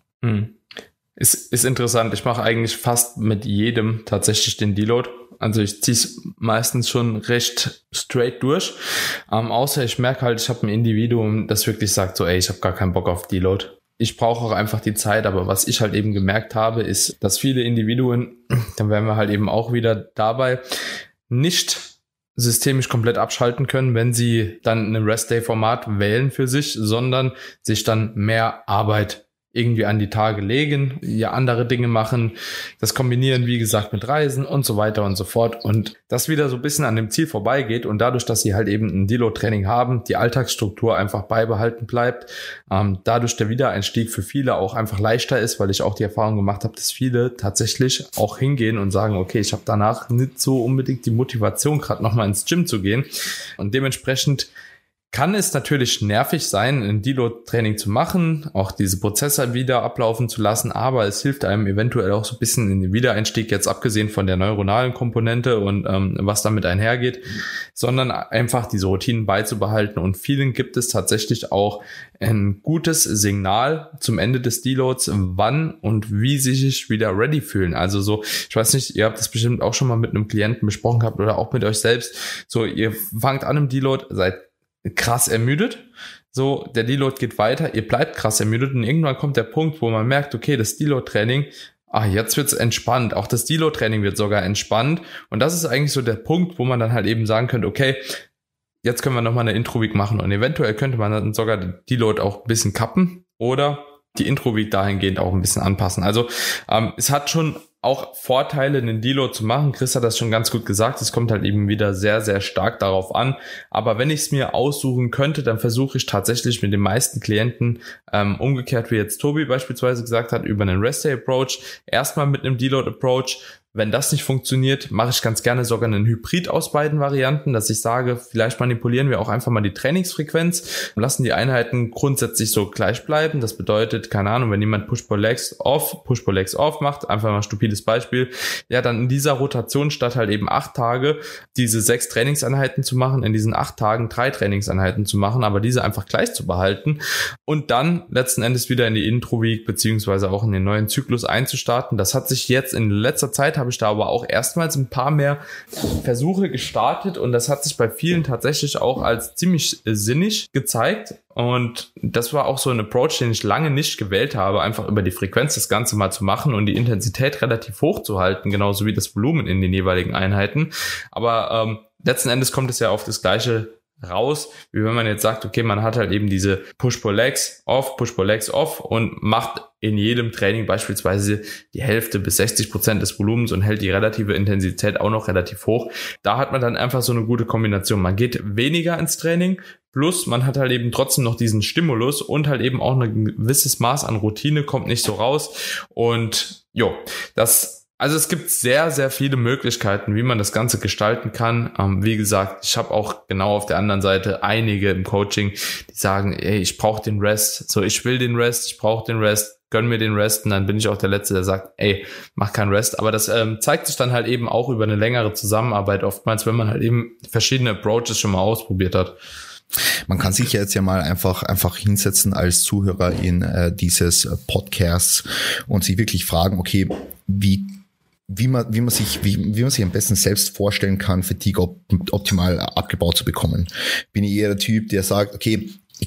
Ist interessant. Ich mache eigentlich fast mit jedem tatsächlich den Deload. Also ich ziehe es meistens schon recht straight durch. Außer ich merke halt, ich habe ein Individuum, das wirklich sagt so, ey, ich habe gar keinen Bock auf Deload. Ich brauche auch einfach die Zeit, aber was ich halt eben gemerkt habe, ist, dass viele Individuen, dann wären wir halt eben auch wieder dabei, nicht systemisch komplett abschalten können, wenn sie dann ein Rest-Day-Format wählen für sich, sondern sich dann mehr Arbeit irgendwie an die Tage legen, ja andere Dinge machen, das kombinieren, wie gesagt, mit Reisen und so weiter und so fort und das wieder so ein bisschen an dem Ziel vorbeigeht und dadurch, dass sie halt eben ein Deload-Training haben, die Alltagsstruktur einfach beibehalten bleibt, dadurch der Wiedereinstieg für viele auch einfach leichter ist, weil ich auch die Erfahrung gemacht habe, dass viele tatsächlich auch hingehen und sagen, okay, ich habe danach nicht so unbedingt die Motivation, gerade nochmal ins Gym zu gehen und dementsprechend kann es natürlich nervig sein, ein Deload-Training zu machen, auch diese Prozesse wieder ablaufen zu lassen, aber es hilft einem eventuell auch so ein bisschen in den Wiedereinstieg, jetzt abgesehen von der neuronalen Komponente und was damit einhergeht, sondern einfach diese Routinen beizubehalten und vielen gibt es tatsächlich auch ein gutes Signal zum Ende des Deloads, wann und wie sie sich wieder ready fühlen. Also so, ich weiß nicht, ihr habt das bestimmt auch schon mal mit einem Klienten besprochen gehabt oder auch mit euch selbst, so ihr fangt an im Deload, seid krass ermüdet, so der Deload geht weiter, ihr bleibt krass ermüdet und irgendwann kommt der Punkt, wo man merkt, okay, das Deload-Training, jetzt wird's entspannt, auch das Deload-Training wird sogar entspannt und das ist eigentlich so der Punkt, wo man dann halt eben sagen könnte, okay, jetzt können wir nochmal eine Intro-Week machen und eventuell könnte man dann sogar den Deload auch ein bisschen kappen oder die Intro-Week dahingehend auch ein bisschen anpassen. Also es hat schon auch Vorteile, einen Deload zu machen. Chris hat das schon ganz gut gesagt. Es kommt halt eben wieder sehr, sehr stark darauf an. Aber wenn ich es mir aussuchen könnte, dann versuche ich tatsächlich mit den meisten Klienten, umgekehrt wie jetzt Tobi beispielsweise gesagt hat, über einen Rest-Day-Approach, erstmal mit einem Deload-Approach. Wenn das nicht funktioniert, mache ich ganz gerne sogar einen Hybrid aus beiden Varianten, dass ich sage, vielleicht manipulieren wir auch einfach mal die Trainingsfrequenz, lassen die Einheiten grundsätzlich so gleich bleiben. Das bedeutet, keine Ahnung, wenn jemand Push-Pull-Legs off macht, einfach mal ein stupides Beispiel, ja, dann in dieser Rotation statt halt eben 8 Tage diese 6 Trainingseinheiten zu machen, in diesen 8 Tagen 3 Trainingseinheiten zu machen, aber diese einfach gleich zu behalten und dann letzten Endes wieder in die Intro-Week beziehungsweise auch in den neuen Zyklus einzustarten. Das hat sich jetzt in letzter Zeit, habe ich da aber auch erstmals ein paar mehr Versuche gestartet und das hat sich bei vielen tatsächlich auch als ziemlich sinnig gezeigt und das war auch so ein Approach, den ich lange nicht gewählt habe, einfach über die Frequenz das Ganze mal zu machen und die Intensität relativ hoch zu halten, genauso wie das Volumen in den jeweiligen Einheiten, aber letzten Endes kommt es ja auf das Gleiche raus, wie wenn man jetzt sagt, okay, man hat halt eben diese Push-Pull-Legs off und macht in jedem Training beispielsweise die Hälfte bis 60% des Volumens und hält die relative Intensität auch noch relativ hoch. Da hat man dann einfach so eine gute Kombination. Man geht weniger ins Training, plus man hat halt eben trotzdem noch diesen Stimulus und halt eben auch ein gewisses Maß an Routine, kommt nicht so raus und also es gibt sehr, sehr viele Möglichkeiten, wie man das Ganze gestalten kann. Wie gesagt, ich habe auch genau auf der anderen Seite einige im Coaching, die sagen, ey, ich brauche den Rest. So, ich will den Rest, ich brauche den Rest, gönn mir den Rest. Und dann bin ich auch der Letzte, der sagt, ey, mach keinen Rest. Aber das zeigt sich dann halt eben auch über eine längere Zusammenarbeit oftmals, wenn man halt eben verschiedene Approaches schon mal ausprobiert hat. Man kann sich jetzt ja mal einfach hinsetzen als Zuhörer in dieses Podcasts und sich wirklich fragen, okay, wie man sich am besten selbst vorstellen kann, Fatigue optimal abgebaut zu bekommen. Bin ich eher der Typ, der sagt, okay,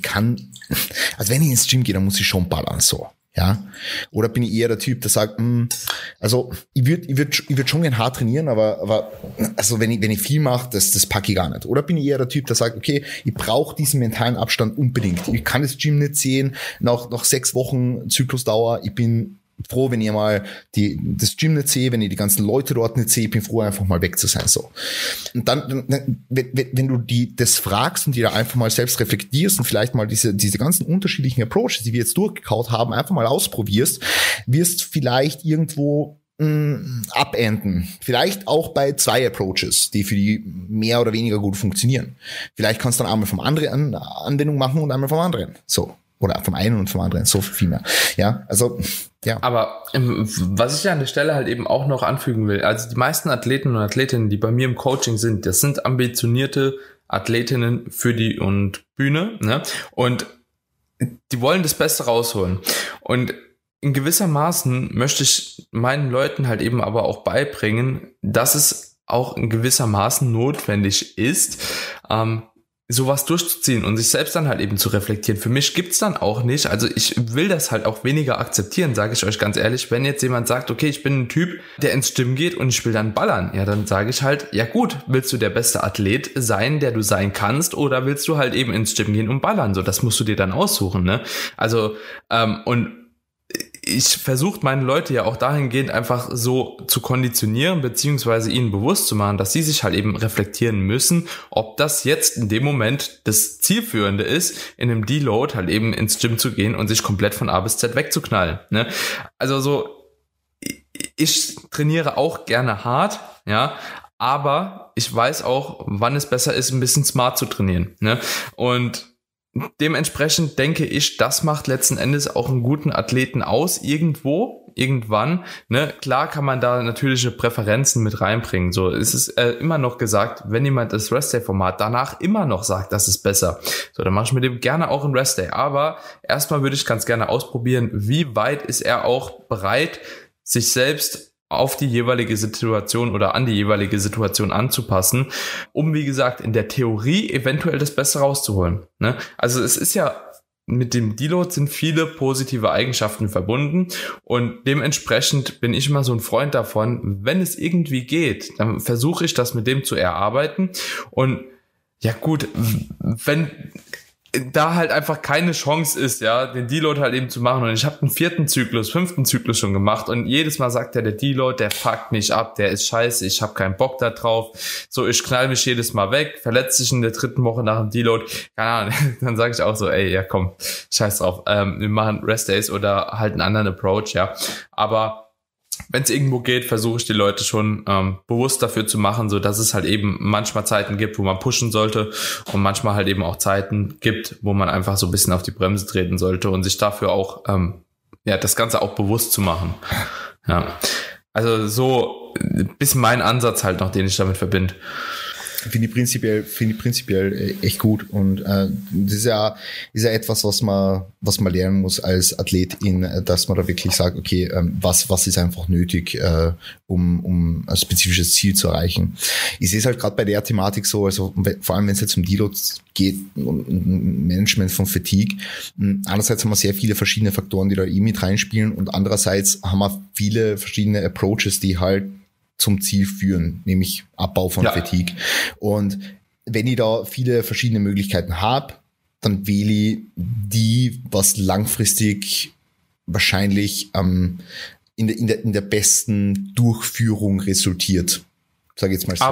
also wenn ich ins Gym gehe, dann muss ich schon ballern, so. Ja, oder bin ich eher der Typ, der sagt, also ich würd schon gern hart trainieren, aber also wenn ich viel mache, das packe ich gar nicht. Oder bin ich eher der Typ, der sagt, okay, ich brauche diesen mentalen Abstand unbedingt. Ich kann das Gym nicht sehen nach 6 Wochen Zyklusdauer. Ich bin froh, wenn ich mal das Gym nicht sehe, wenn ich die ganzen Leute dort nicht sehe, ich bin froh, einfach mal weg zu sein, so. Und dann wenn du das fragst und dir da einfach mal selbst reflektierst und vielleicht mal diese ganzen unterschiedlichen Approaches, die wir jetzt durchgekaut haben, einfach mal ausprobierst, wirst vielleicht irgendwo abenden. Vielleicht auch bei 2 Approaches, die für die mehr oder weniger gut funktionieren. Vielleicht kannst du dann einmal vom anderen Anwendung machen und einmal vom anderen, so. Oder vom einen und vom anderen, so viel mehr. Ja, also, ja. Aber was ich an der Stelle halt eben auch noch anfügen will, also die meisten Athleten und Athletinnen, die bei mir im Coaching sind, das sind ambitionierte Athletinnen für die und Bühne, ne? Und die wollen das Beste rausholen. Und in gewissermaßen möchte ich meinen Leuten halt eben aber auch beibringen, dass es auch in gewissermaßen notwendig ist, sowas durchzuziehen und sich selbst dann halt eben zu reflektieren. Für mich gibt's dann auch nicht, also ich will das halt auch weniger akzeptieren, sage ich euch ganz ehrlich. Wenn jetzt jemand sagt, okay, ich bin ein Typ, der ins Gym geht und ich will dann ballern, ja, dann sage ich halt, ja gut, willst du der beste Athlet sein, der du sein kannst, oder willst du halt eben ins Gym gehen und ballern? So, das musst du dir dann aussuchen, ne? Also, und ich versuche meine Leute ja auch dahingehend einfach so zu konditionieren, beziehungsweise ihnen bewusst zu machen, dass sie sich halt eben reflektieren müssen, ob das jetzt in dem Moment das Zielführende ist, in einem Deload halt eben ins Gym zu gehen und sich komplett von A bis Z wegzuknallen, ne? Also so, ich trainiere auch gerne hart, ja, aber ich weiß auch, wann es besser ist, ein bisschen smart zu trainieren, ne? Und dementsprechend denke ich, das macht letzten Endes auch einen guten Athleten aus, irgendwann, ne? Klar kann man da natürliche Präferenzen mit reinbringen, so, es ist immer noch gesagt, wenn jemand das Rest-Day-Format danach immer noch sagt, das ist besser, so, dann mache ich mit dem gerne auch ein Rest-Day, aber erstmal würde ich ganz gerne ausprobieren, wie weit ist er auch bereit, sich selbst auf die jeweilige Situation oder an die jeweilige Situation anzupassen, um, wie gesagt, in der Theorie eventuell das Beste rauszuholen, ne? Also es ist ja, mit dem Deload sind viele positive Eigenschaften verbunden und dementsprechend bin ich immer so ein Freund davon, wenn es irgendwie geht, dann versuche ich das mit dem zu erarbeiten und ja gut, wenn da halt einfach keine Chance ist, ja, den Deload halt eben zu machen. Und ich habe den 4. Zyklus, 5. Zyklus schon gemacht und jedes Mal sagt der Deload, der fuckt mich ab, der ist scheiße, ich habe keinen Bock da drauf. So, ich knall mich jedes Mal weg, verletze sich in der 3. Woche nach dem Deload. Keine Ahnung, dann sage ich auch so, ey, ja komm, scheiß drauf. Wir machen Rest Days oder halt einen anderen Approach, ja. Aber wenn es irgendwo geht, versuche ich die Leute schon bewusst dafür zu machen, so dass es halt eben manchmal Zeiten gibt, wo man pushen sollte und manchmal halt eben auch Zeiten gibt, wo man einfach so ein bisschen auf die Bremse treten sollte und sich dafür auch das Ganze auch bewusst zu machen. Ja, also so ist mein Ansatz halt noch, den ich damit verbinde. Finde ich prinzipiell echt gut und das ist ja etwas, was man lernen muss als Athletin, dass man da wirklich sagt, okay, was ist einfach nötig, um ein spezifisches Ziel zu erreichen. Ich sehe es halt gerade bei der Thematik so, also vor allem wenn es jetzt um Deload geht und Management von Fatigue. Einerseits haben wir sehr viele verschiedene Faktoren, die da mit reinspielen und andererseits haben wir viele verschiedene Approaches, die halt zum Ziel führen, nämlich Abbau von Fatigue. Und wenn ich da viele verschiedene Möglichkeiten habe, dann wähle ich die, was langfristig wahrscheinlich in der besten Durchführung resultiert. Sag jetzt mal so.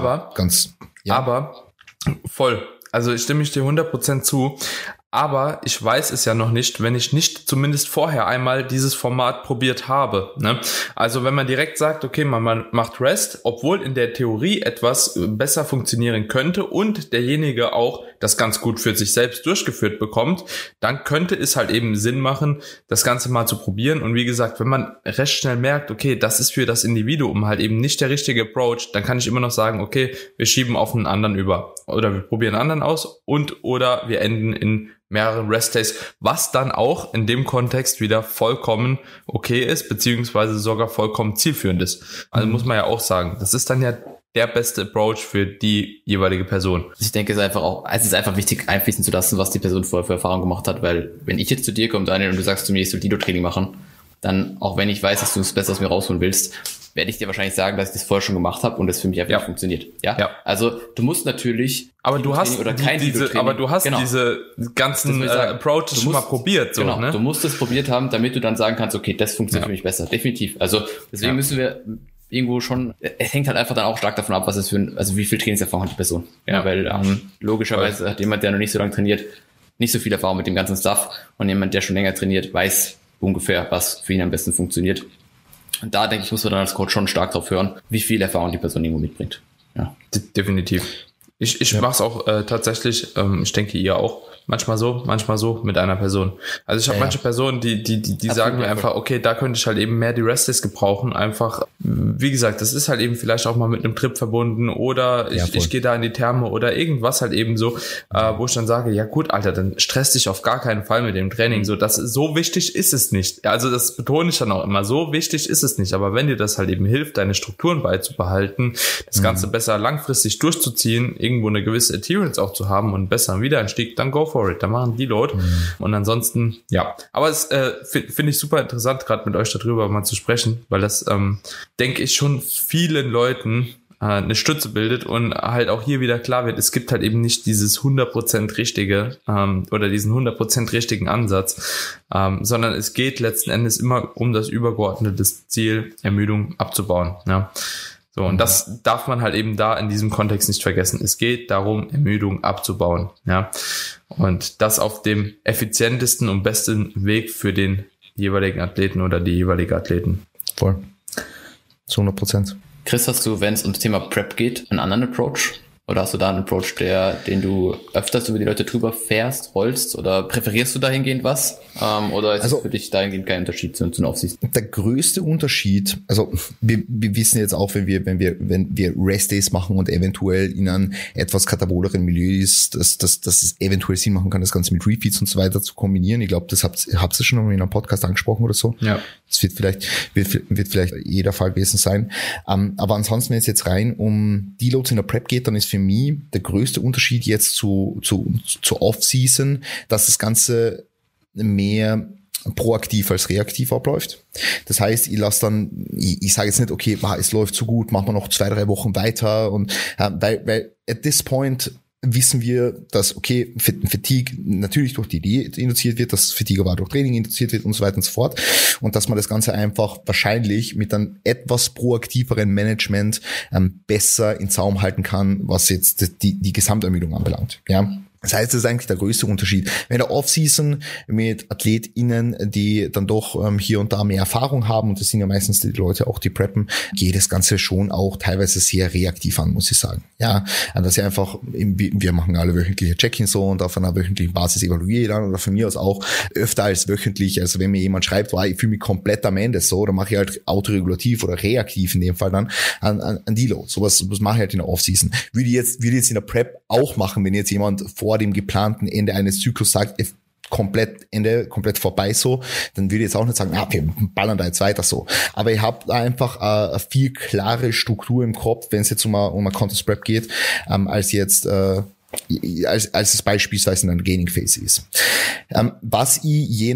Aber voll. Also ich stimme dir 100% zu. Aber ich weiß es ja noch nicht, wenn ich nicht zumindest vorher einmal dieses Format probiert habe. Ne? Also wenn man direkt sagt, okay, man macht Rest, obwohl in der Theorie etwas besser funktionieren könnte und derjenige auch das ganz gut für sich selbst durchgeführt bekommt, dann könnte es halt eben Sinn machen, das Ganze mal zu probieren. Und wie gesagt, wenn man recht schnell merkt, okay, das ist für das Individuum halt eben nicht der richtige Approach, dann kann ich immer noch sagen, okay, wir schieben auf einen anderen über. Oder wir probieren einen anderen aus oder wir enden in mehreren Rest-Days, was dann auch in dem Kontext wieder vollkommen okay ist, beziehungsweise sogar vollkommen zielführend ist. Also muss man ja auch sagen, das ist dann ja der beste Approach für die jeweilige Person. Ich denke, es ist einfach wichtig, einfließen zu lassen, was die Person vorher für Erfahrung gemacht hat, weil wenn ich jetzt zu dir komme, Daniel, und du sagst zu mir, ich soll Deload-Training machen, dann, auch wenn ich weiß, dass du das Beste aus mir rausholen willst, werde ich dir wahrscheinlich sagen, dass ich das vorher schon gemacht habe und das für mich einfach nicht funktioniert. Ja? Also du musst natürlich aber du hast diese ganzen Approaches schon mal probiert. So, ne? Du musst es probiert haben, damit du dann sagen kannst, okay, das funktioniert für mich besser. Definitiv. Also deswegen müssen wir irgendwo schon, es hängt halt einfach dann auch stark davon ab, also wie viel Trainingserfahrung hat die Person. Ja, weil logischerweise hat jemand, der noch nicht so lange trainiert, nicht so viel Erfahrung mit dem ganzen Stuff und jemand, der schon länger trainiert, weiß ungefähr, was für ihn am besten funktioniert. Und da, denke ich, muss man dann als Coach schon stark drauf hören, wie viel Erfahrung die Person irgendwo mitbringt. Ja. Definitiv. Ich mache es auch tatsächlich, ich denke ihr auch, manchmal so mit einer Person. Also ich habe manche Personen, die sagen mir einfach, okay, da könnte ich halt eben mehr die Rest-Days gebrauchen. Einfach, wie gesagt, das ist halt eben vielleicht auch mal mit einem Trip verbunden oder ich gehe da in die Therme oder irgendwas halt eben so, wo ich dann sage, ja gut, Alter, dann stress dich auf gar keinen Fall mit dem Training. So wichtig ist es nicht. Also das betone ich dann auch immer, so wichtig ist es nicht. Aber wenn dir das halt eben hilft, deine Strukturen beizubehalten, das Ganze besser langfristig durchzuziehen, irgendwo eine gewisse Adherence auch zu haben und einen besseren Wiedereinstieg, dann go for it, dann machen Deload. Und ansonsten, aber es finde ich super interessant, gerade mit euch darüber mal zu sprechen, weil das, denke ich, schon vielen Leuten eine Stütze bildet und halt auch hier wieder klar wird, es gibt halt eben nicht dieses 100% richtige oder diesen 100% richtigen Ansatz, sondern es geht letzten Endes immer um das übergeordnete Ziel, Ermüdung abzubauen. Ja. So, und das darf man halt eben da in diesem Kontext nicht vergessen. Es geht darum, Ermüdung abzubauen. Ja. Und das auf dem effizientesten und besten Weg für den jeweiligen Athleten oder die jeweilige Athleten. Voll. Zu 100%. Chris, hast du, wenn es um das Thema Prep geht, einen anderen Approach? Oder hast du da einen Approach, den du öfters über die Leute drüber fährst, rollst? Oder präferierst du dahingehend was? Oder ist es für dich dahingehend kein Unterschied zu den Offseason? Der größte Unterschied, also wir wissen jetzt auch, wenn wir Rest-Days machen und eventuell in einem etwas kataboleren Milieu ist, dass es eventuell Sinn machen kann, das Ganze mit Repeats und so weiter zu kombinieren. Ich glaube, das habt ihr schon mal in einem Podcast angesprochen oder so. Ja. Das wird vielleicht jeder Fall gewesen sein. Aber ansonsten, wenn es jetzt rein um Deloads in der Prep geht, dann ist für mich der größte Unterschied jetzt zur Off-Season, dass das Ganze mehr proaktiv als reaktiv abläuft. Das heißt, ich lasse dann, ich sage jetzt nicht, okay, es läuft so gut, machen wir noch 2-3 Wochen weiter und weil at this point wissen wir, dass, okay, Fatigue natürlich durch die Diät induziert wird, dass Fatigue aber durch Training induziert wird und so weiter und so fort. Und dass man das Ganze einfach wahrscheinlich mit einem etwas proaktiveren Management besser in Zaum halten kann, was jetzt die Gesamtermüdung anbelangt. Ja. Das heißt, das ist eigentlich der größte Unterschied. Wenn der Off-Season mit AthletInnen, die dann doch hier und da mehr Erfahrung haben, und das sind ja meistens die Leute auch, die preppen, geht das Ganze schon auch teilweise sehr reaktiv an, muss ich sagen. Ja, dass sie einfach, wir machen alle wöchentliche Check-ins so und auf einer wöchentlichen Basis evaluiere ich dann, oder von mir aus auch öfter als wöchentlich. Also wenn mir jemand schreibt, wow, ich fühle mich komplett am Ende so, dann mache ich halt autoregulativ oder reaktiv in dem Fall dann an Deload. Sowas mache ich halt in der Off-Season. Würde ich jetzt in der Prep auch machen, wenn jetzt jemand vor dem geplanten Ende eines Zyklus sagt, komplett vorbei so, dann würde ich jetzt auch nicht sagen, wir ballern da jetzt weiter so. Aber ich habe einfach eine viel klare Struktur im Kopf, wenn es jetzt um eine Contest Prep geht, als jetzt als es beispielsweise in einer Gaining Phase ist. Was ich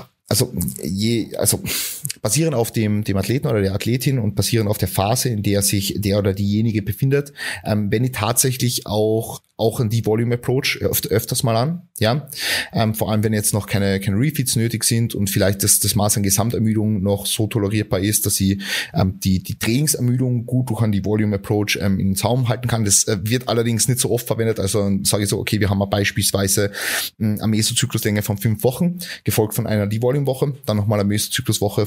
basierend auf dem Athleten oder der Athletin und basierend auf der Phase, in der sich der oder diejenige befindet, wenn ich tatsächlich auch einen Deep-Volume-Approach öfters mal an, ja. Vor allem, wenn jetzt noch keine Refeeds nötig sind und vielleicht das Maß an Gesamtermüdung noch so tolerierbar ist, dass ich die Trainingsermüdung gut durch einen Deep-Volume-Approach in den Zaum halten kann. Das wird allerdings nicht so oft verwendet. Also sage ich so, okay, wir haben beispielsweise eine Mesozykluslänge von 5 Wochen, gefolgt von einer Deep-Volume-Woche, dann nochmal eine Mesozykluslänge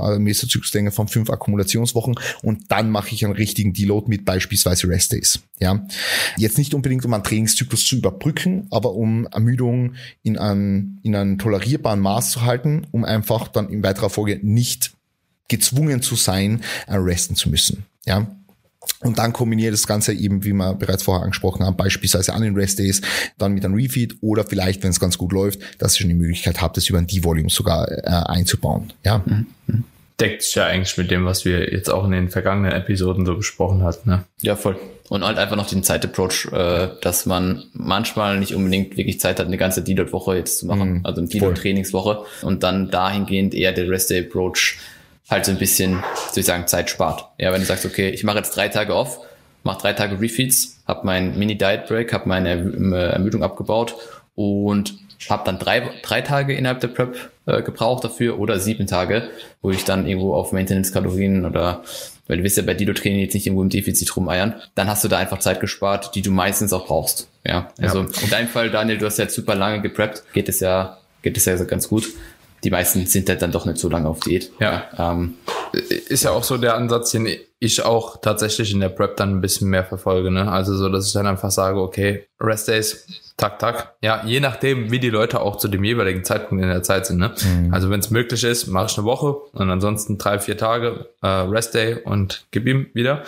von 5 Akkumulationswochen und dann mache ich einen richtigen Deload mit beispielsweise Rest Days. Ja, jetzt nicht unbedingt, um einen Trainingszyklus zu überbrücken, aber um Ermüdung in einem tolerierbaren Maß zu halten, um einfach dann in weiterer Folge nicht gezwungen zu sein, resten zu müssen. Ja. Und dann kombiniere das Ganze eben, wie wir bereits vorher angesprochen haben, beispielsweise an den Rest Days, dann mit einem Refeed oder vielleicht, wenn es ganz gut läuft, dass ich schon die Möglichkeit habe, das über ein D-Volume sogar einzubauen. Ja. Deckt sich ja eigentlich mit dem, was wir jetzt auch in den vergangenen Episoden so besprochen hatten. Ne? Ja, voll. Und halt einfach noch den Zeit-Approach, dass man manchmal nicht unbedingt wirklich Zeit hat, eine ganze Deload-Woche jetzt zu machen, also eine Deload-Trainingswoche und dann dahingehend eher der Rest-Day-Approach halt so ein bisschen, soll ich sagen, Zeit spart. Ja, wenn du sagst, okay, ich mache jetzt 3 Tage off, mache 3 Tage Refeeds, habe meinen Mini-Diet-Break, habe meine Ermüdung abgebaut und habe dann 3 Tage innerhalb der Prep gebraucht dafür oder 7 Tage, wo ich dann irgendwo auf Maintenance-Kalorien oder, weil du wirst ja bei Deload-Training jetzt nicht irgendwo im Defizit rumeiern, dann hast du da einfach Zeit gespart, die du meistens auch brauchst. Ja, also in deinem Fall, Daniel, du hast ja jetzt super lange gepreppt, geht es ja ganz gut. Die meisten sind halt dann doch nicht so lange auf Diät. Ja. Ist ja auch so der Ansatz, den ich auch tatsächlich in der Prep dann ein bisschen mehr verfolge, ne? Also so, dass ich dann einfach sage, okay, Rest Days, tak. Ja, je nachdem, wie die Leute auch zu dem jeweiligen Zeitpunkt in der Zeit sind, ne? Also wenn es möglich ist, mache ich eine Woche und ansonsten 3-4 Tage Rest Day und gib ihm wieder.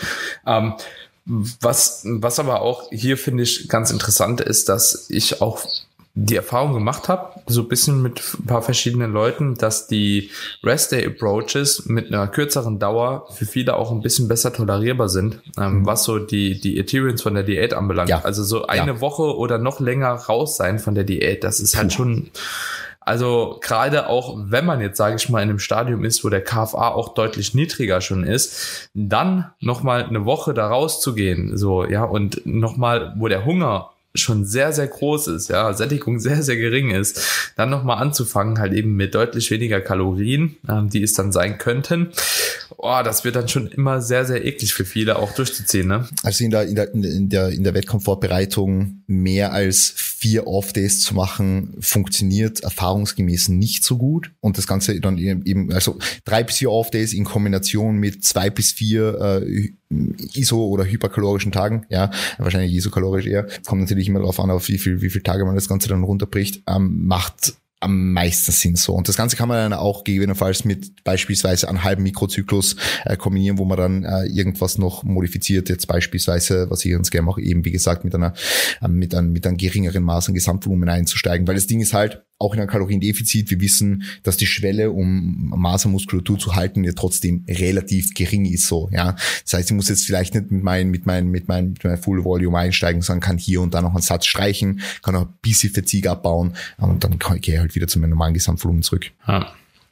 Was aber auch hier, finde ich, ganz interessant ist, dass ich auch die Erfahrung gemacht habe, so ein bisschen mit ein paar verschiedenen Leuten, dass die Rest-Day-Approaches mit einer kürzeren Dauer für viele auch ein bisschen besser tolerierbar sind, was so die Adherence von der Diät anbelangt. Ja. Also so eine Woche oder noch länger raus sein von der Diät, das ist halt schon, also gerade auch, wenn man jetzt, sage ich mal, in einem Stadium ist, wo der KFA auch deutlich niedriger schon ist, dann nochmal eine Woche da rauszugehen, so, ja, und nochmal, wo der Hunger schon sehr, sehr groß ist, ja, Sättigung sehr, sehr gering ist, dann nochmal anzufangen, halt eben mit deutlich weniger Kalorien, die es dann sein könnten. Das wird dann schon immer sehr, sehr eklig für viele auch durchzuziehen, ne? Also in der Wettkampfvorbereitung mehr als 4 Off-Days zu machen, funktioniert erfahrungsgemäß nicht so gut. Und das Ganze dann eben, also 3 bis 4 Off-Days in Kombination mit 2 bis 4 iso- oder hyperkalorischen Tagen, ja, wahrscheinlich isokalorisch eher. Kommt natürlich immer darauf an, auf wie viel Tage man das Ganze dann runterbricht, macht am meisten Sinn so. Und das Ganze kann man dann auch gegebenenfalls mit beispielsweise einem halben Mikrozyklus kombinieren, wo man dann irgendwas noch modifiziert, jetzt beispielsweise, was ich ganz gerne mache, eben wie gesagt mit einem geringeren Maß an Gesamtvolumen einzusteigen, weil das Ding ist halt, auch in einem Kaloriendefizit, wir wissen, dass die Schwelle, um Maß an Muskulatur zu halten, ja trotzdem relativ gering ist, so, ja. Das heißt, ich muss jetzt vielleicht nicht mit meinem Full Volume einsteigen, sondern kann hier und da noch einen Satz streichen, kann auch ein bisschen Fatigue abbauen, und dann gehe ich halt wieder zu meinem normalen Gesamtvolumen zurück. Ja.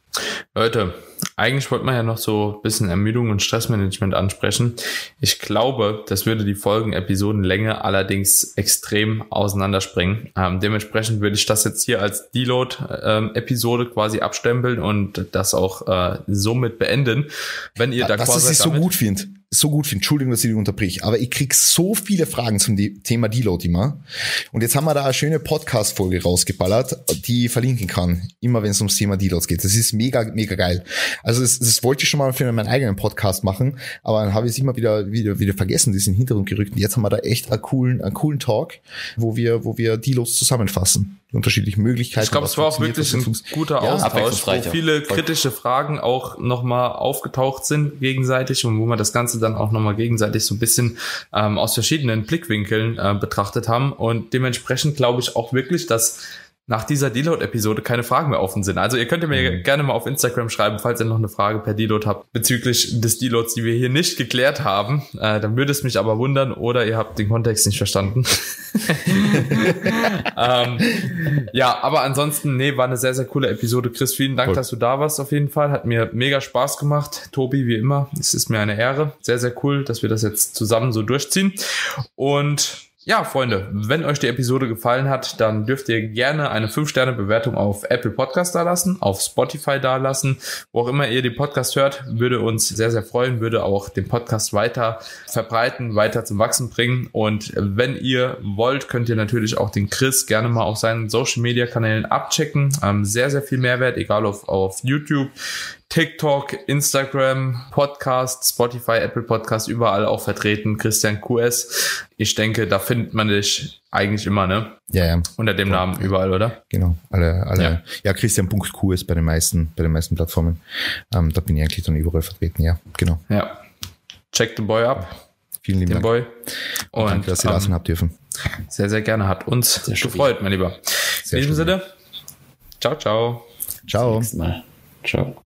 Leute, eigentlich wollte man ja noch so ein bisschen Ermüdung und Stressmanagement ansprechen. Ich glaube, das würde die Folgenepisodenlänge allerdings extrem auseinanderspringen. Dementsprechend würde ich das jetzt hier als Deload-Episode quasi abstempeln und das auch somit beenden. Wenn ihr da was ich so gut finde, Entschuldigung, dass ich dich unterbrich, aber ich krieg so viele Fragen zum Thema Deload immer. Und jetzt haben wir da eine schöne Podcast-Folge rausgeballert, die ich verlinken kann, immer wenn es ums Thema Deloads geht. Das ist mega, mega geil. Also das wollte ich schon mal für meinen eigenen Podcast machen, aber dann habe ich es immer wieder vergessen, die ist in den Hintergrund gerückt. Und jetzt haben wir da echt einen coolen Talk, wo wir Deloads zusammenfassen. Die unterschiedlichen Möglichkeiten. Ich glaube, es war auch wirklich ein guter Austausch, wo viele kritische Fragen auch nochmal aufgetaucht sind gegenseitig und wo man das Ganze dann auch nochmal gegenseitig so ein bisschen aus verschiedenen Blickwinkeln betrachtet haben. Und dementsprechend glaube ich auch wirklich, dass nach dieser Deload-Episode keine Fragen mehr offen sind. Also ihr könnt mir gerne mal auf Instagram schreiben, falls ihr noch eine Frage per Deload habt bezüglich des Deloads, die wir hier nicht geklärt haben. Dann würde es mich aber wundern oder ihr habt den Kontext nicht verstanden. Ja, aber ansonsten, war eine sehr, sehr coole Episode. Chris, vielen Dank, dass du da warst auf jeden Fall. Hat mir mega Spaß gemacht. Tobi, wie immer, es ist mir eine Ehre. Sehr, sehr cool, dass wir das jetzt zusammen so durchziehen. Und ja, Freunde, wenn euch die Episode gefallen hat, dann dürft ihr gerne eine 5-Sterne-Bewertung auf Apple Podcast dalassen, auf Spotify dalassen, wo auch immer ihr den Podcast hört, würde uns sehr, sehr freuen, würde auch den Podcast weiter verbreiten, weiter zum Wachsen bringen. Und wenn ihr wollt, könnt ihr natürlich auch den Chris gerne mal auf seinen Social-Media-Kanälen abchecken. Sehr, sehr viel Mehrwert, egal auf YouTube, TikTok, Instagram, Podcast, Spotify, Apple Podcast, überall auch vertreten. Christian QS. Ich denke, da findet man dich eigentlich immer, ne? Ja. Unter dem Namen überall, oder? Genau. Alle. Ja, Christian.QS bei den meisten Plattformen. Da bin ich eigentlich dann überall vertreten, ja, genau. Ja. Check the boy ab. Vielen lieben Dank. Boy. Und danke, dass ihr lassen habt dürfen. Sehr, sehr gerne. Hat uns gefreut, mein Lieber. In diesem Sinne. Ciao, ciao. Ciao. Bis zum nächsten Mal. Ciao.